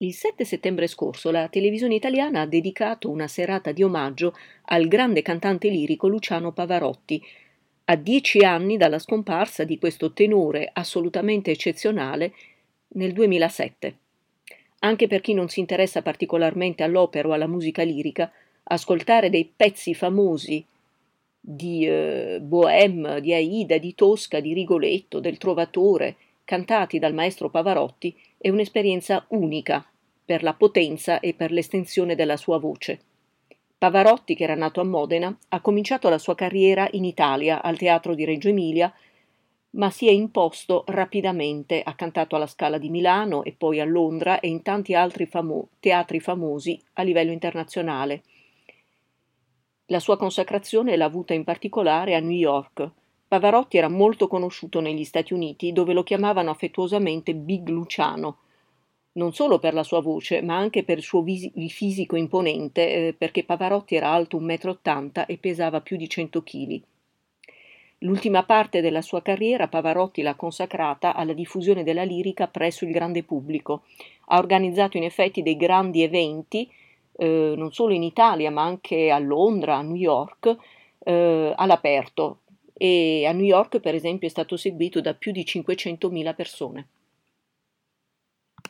Il 7 settembre scorso la televisione italiana ha dedicato una serata di omaggio al grande cantante lirico Luciano Pavarotti, a 10 anni dalla scomparsa di questo tenore assolutamente eccezionale nel 2007. Anche per chi non si interessa particolarmente all'opera o alla musica lirica, ascoltare dei pezzi famosi di Bohème, di Aida, di Tosca, di Rigoletto, del Trovatore, cantati dal maestro Pavarotti, è un'esperienza unica per la potenza e per l'estensione della sua voce. Pavarotti, che era nato a Modena, ha cominciato la sua carriera in Italia, al Teatro di Reggio Emilia, ma si è imposto rapidamente, ha cantato alla Scala di Milano e poi a Londra e in tanti altri teatri famosi a livello internazionale. La sua consacrazione l'ha avuta in particolare a New York. Pavarotti era molto conosciuto negli Stati Uniti, dove lo chiamavano affettuosamente Big Luciano, non solo per la sua voce, ma anche per il suo fisico imponente, perché Pavarotti era alto 1,80 m e pesava più di 100 kg. L'ultima parte della sua carriera Pavarotti l'ha consacrata alla diffusione della lirica presso il grande pubblico. Ha organizzato in effetti dei grandi eventi, non solo in Italia, ma anche a Londra, a New York, all'aperto. E a New York, per esempio, è stato seguito da più di 500.000 persone.